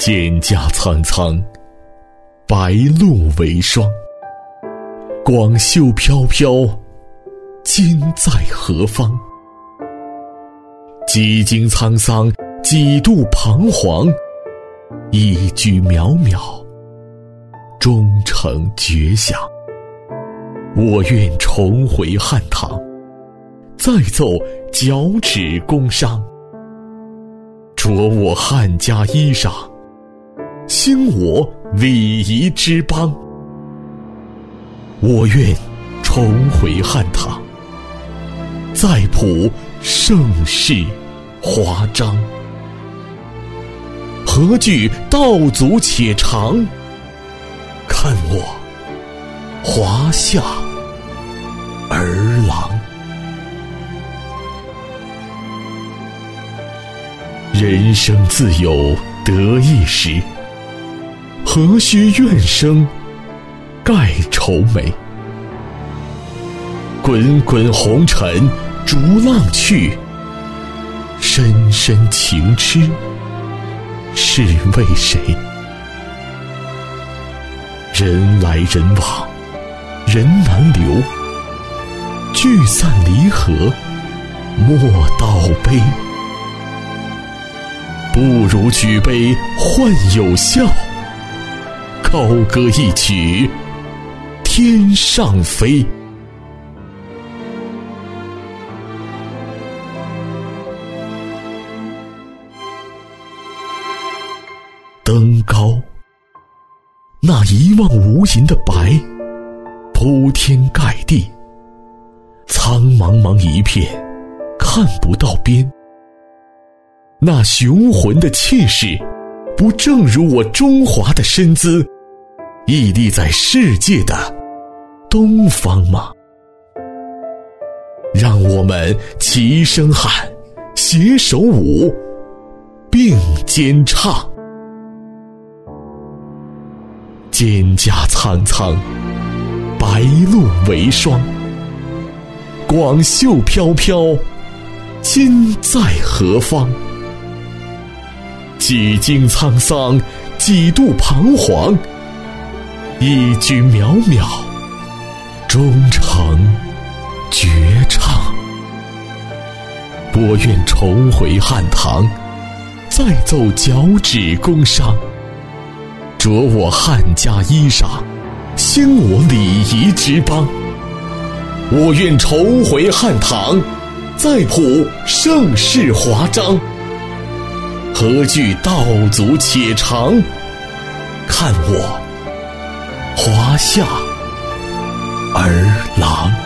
蒹葭苍苍，白露为霜。广袖飘飘，今在何方？几经沧桑，几度彷徨，一句渺渺，终成绝响。我愿重回汉唐，再奏脚趾工商，着我汉家衣裳，兴我礼仪之邦。我愿重回汉唐，再谱盛世华章。何惧道阻且长，看我华夏儿郎。人生自有得意时，何须怨声盖愁眉。滚滚红尘逐浪去，深深情痴是为谁？人来人往，人难留，聚散离合莫道悲。不如举杯换有笑，高歌一曲天上飞。登高，那一望无垠的白，铺天盖地，苍茫茫一片，看不到边。那雄浑的气势，不正如我中华的身姿，屹立在世界的东方吗？让我们齐声喊，携手舞，并肩唱。蒹葭苍苍，白露为霜。广袖飘飘，今在何方？几经沧桑，几度彷徨，一句渺渺，终成绝唱。我愿重回汉唐，再奏脚趾工商，着我汉家衣裳，兴我礼仪之邦。我愿重回汉唐，再谱盛世华章。何惧道阻且长，看我华夏儿郎。